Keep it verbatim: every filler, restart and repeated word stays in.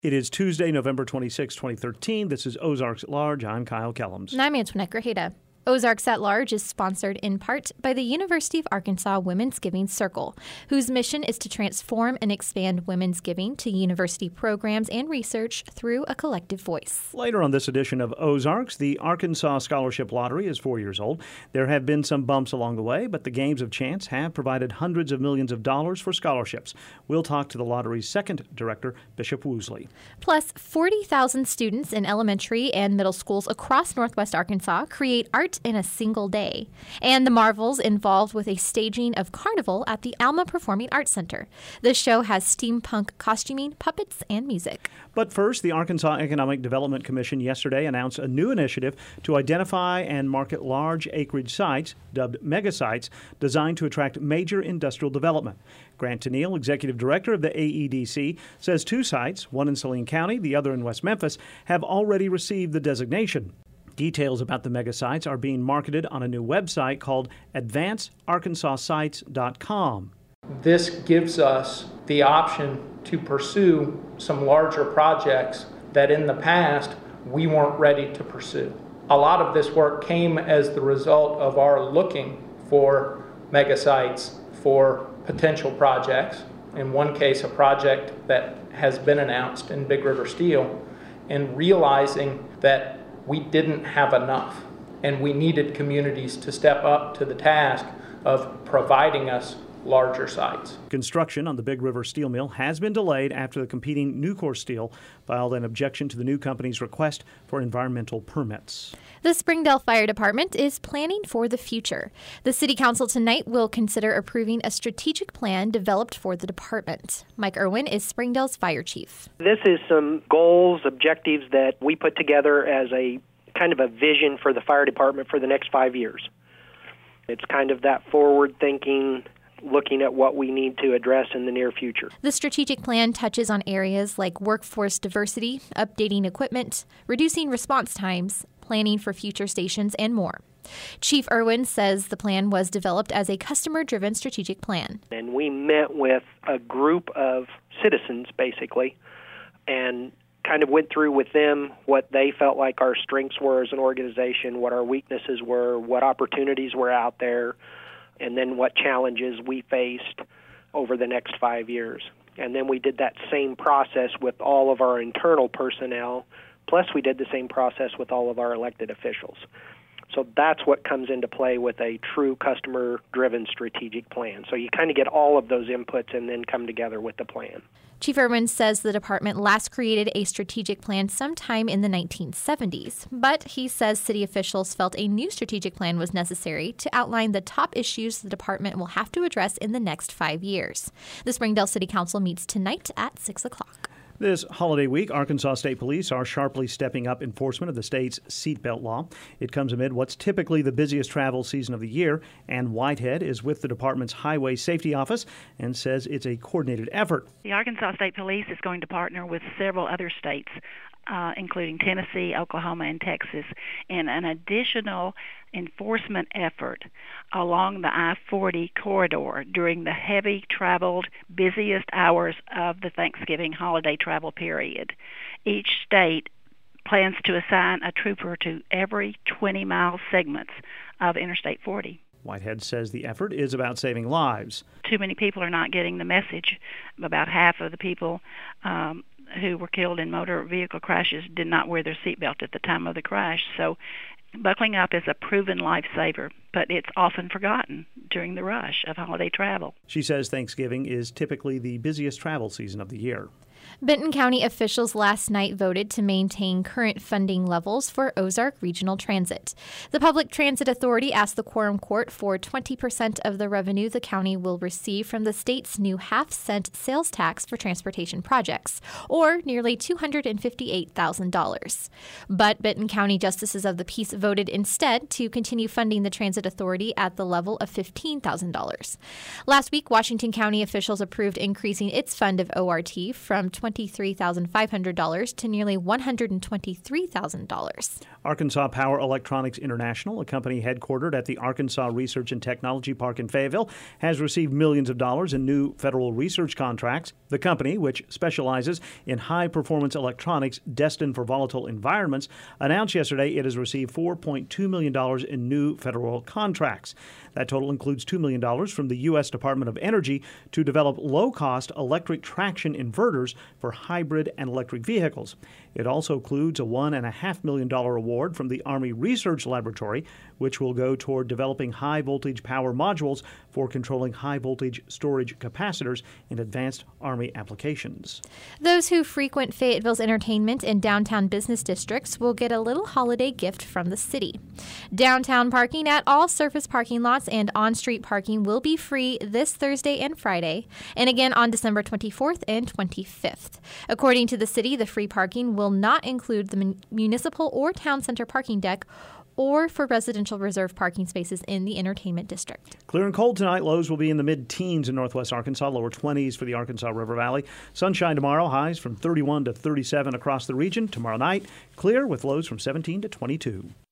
It is Tuesday, November twenty-sixth, twenty thirteen. This is Ozarks at Large. I'm Kyle Kellums. And I'm Antoinette Grajeda. Ozarks at Large is sponsored in part by the University of Arkansas Women's Giving Circle, whose mission is to transform and expand women's giving to university programs and research through a collective voice. Later on this edition of Ozarks, the Arkansas Scholarship Lottery is four years old. There have been some bumps along the way, but the games of chance have provided hundreds of millions of dollars for scholarships. We'll talk to the lottery's second director, Bishop Woosley. Plus, forty thousand students in elementary and middle schools across Northwest Arkansas create art in a single day. And the Marvels involved with a staging of Carnival at the Alma Performing Arts Center. The show has steampunk costuming, puppets, and music. But first, the Arkansas Economic Development Commission yesterday announced a new initiative to identify and market large acreage sites, dubbed megasites, designed to attract major industrial development. Grant Tennille, executive director of the A E D C, says two sites, one in Saline County, the other in West Memphis, have already received the designation. Details about the megasites are being marketed on a new website called advance arkansas sites dot com. This gives us the option to pursue some larger projects that in the past we weren't ready to pursue. A lot of this work came as the result of our looking for megasites for potential projects. In one case, a project that has been announced in Big River Steel, and realizing that we didn't have enough, and we needed communities to step up to the task of providing us larger sites. Construction on the Big River Steel Mill has been delayed after the competing Nucor Steel filed an objection to the new company's request for environmental permits. The Springdale Fire Department is planning for the future. The City Council tonight will consider approving a strategic plan developed for the department. Mike Irwin is Springdale's fire chief. This is some goals, objectives that we put together as a kind of a vision for the fire department for the next five years. It's kind of that forward thinking, looking at what we need to address in the near future. The strategic plan touches on areas like workforce diversity, updating equipment, reducing response times, planning for future stations, and more. Chief Irwin says the plan was developed as a customer-driven strategic plan. And we met with a group of citizens, basically, and kind of went through with them what they felt like our strengths were as an organization, what our weaknesses were, what opportunities were out there, and then what challenges we faced over the next five years. And then we did that same process with all of our internal personnel, plus we did the same process with all of our elected officials. So that's what comes into play with a true customer-driven strategic plan. So you kind of get all of those inputs and then come together with the plan. Chief Irwin says the department last created a strategic plan sometime in the nineteen seventies, but he says city officials felt a new strategic plan was necessary to outline the top issues the department will have to address in the next five years. The Springdale City Council meets tonight at six o'clock. This holiday week, Arkansas State Police are sharply stepping up enforcement of the state's seatbelt law. It comes amid what's typically the busiest travel season of the year, and Whitehead is with the department's Highway Safety Office and says it's a coordinated effort. The Arkansas State Police is going to partner with several other states, uh, including Tennessee, Oklahoma, and Texas, in an additional enforcement effort along the I forty corridor during the heavy traveled, busiest hours of the Thanksgiving holiday travel period. Each state plans to assign a trooper to every twenty mile segments of Interstate forty. Whitehead says the effort is about saving lives. Too many people are not getting the message. About half of the people um, who were killed in motor vehicle crashes did not wear their seatbelt at the time of the crash. So buckling up is a proven lifesaver, but it's often forgotten during the rush of holiday travel. She says Thanksgiving is typically the busiest travel season of the year. Benton County officials last night voted to maintain current funding levels for Ozark Regional Transit. The Public Transit Authority asked the Quorum Court for twenty percent of the revenue the county will receive from the state's new half-cent sales tax for transportation projects, or nearly two hundred fifty-eight thousand dollars. But Benton County Justices of the Peace voted instead to continue funding the Transit Authority at the level of fifteen thousand dollars. Last week, Washington County officials approved increasing its fund of O R T from from twenty-three thousand five hundred dollars to nearly one hundred twenty-three thousand dollars. Arkansas Power Electronics International, a company headquartered at the Arkansas Research and Technology Park in Fayetteville, has received millions of dollars in new federal research contracts. The company, which specializes in high-performance electronics destined for volatile environments, announced yesterday it has received four point two million dollars in new federal contracts. That total includes two million dollars from the U S Department of Energy to develop low-cost electric traction inverters for hybrid and electric vehicles. It also includes a one point five million dollars award from the Army Research Laboratory, which will go toward developing high-voltage power modules for controlling high-voltage storage capacitors in advanced Army applications. Those who frequent Fayetteville's entertainment and downtown business districts will get a little holiday gift from the city. Downtown parking at all surface parking lots and on-street parking will be free this Thursday and Friday, and again on December twenty-fourth and twenty-fifth. According to the city, the free parking will not include the mun- municipal or town center parking deck or for residential reserved parking spaces in the entertainment district. Clear and cold tonight. Lows will be in the mid-teens in northwest Arkansas, lower twenties for the Arkansas River Valley. Sunshine tomorrow, highs from thirty-one to thirty-seven across the region. Tomorrow night, clear with lows from seventeen to twenty-two.